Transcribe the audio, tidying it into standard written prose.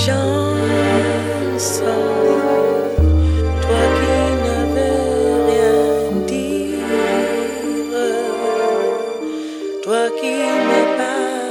chance, toi qui n'avais rien dire, toi qui m'es pas